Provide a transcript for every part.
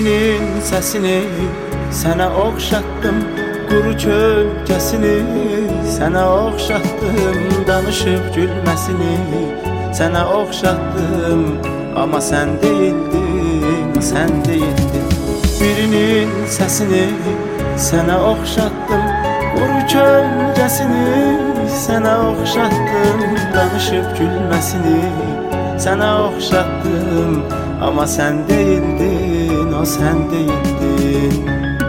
Birinin səsini sənə oxşatdım, quru kölgəsini sənə oxşatdım, danışıb gülməsini sənə oxşatdım, amma sən deyildin, sən deyildin. Birinin səsini sənə oxşatdım, quru kölgəsini sənə oxşatdım, danışıb gülməsini sənə oxşatdım, amma sən deyildin, o sən deyildin.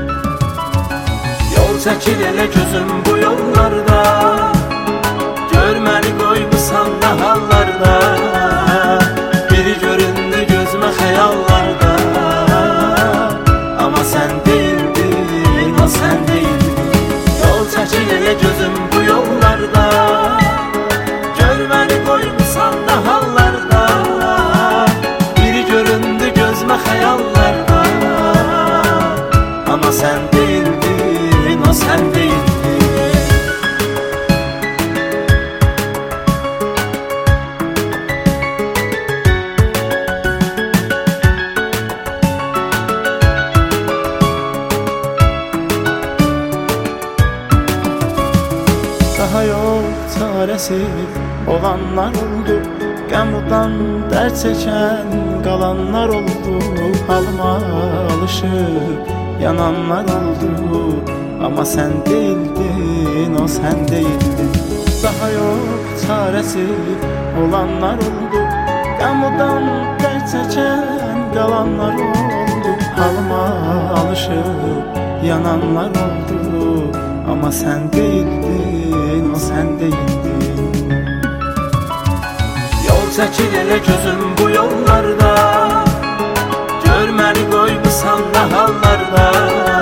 Yol çəkil elə gözüm bu yollarda, gör məni qoymusan da hallarda, biri göründü gözümə xəyallarda, amma sən deyildin, o sən deyildin. Yol çəkil elə gözüm bu yollarda, gör məni qoymusan da hallarda, biri göründü gözümə xəyallarda, amma sən deyildin, o sən deyildin. Daha yox çarəsi olanlar oldu, qəmrudan dərd çəkən qalanlar oldu, halıma alışıb yananlar oldu, amma sən deyildin, o sən deyildin. Daha yox çarəsi olanlar oldu, qəmrudan dərd çəkən qalanlar oldu, halıma alışıb yananlar oldu, amma sən deyildin, o sən deyildin. Yol çəkil elə gözüm bu yollarda, gör məni qoymusan da hallarda,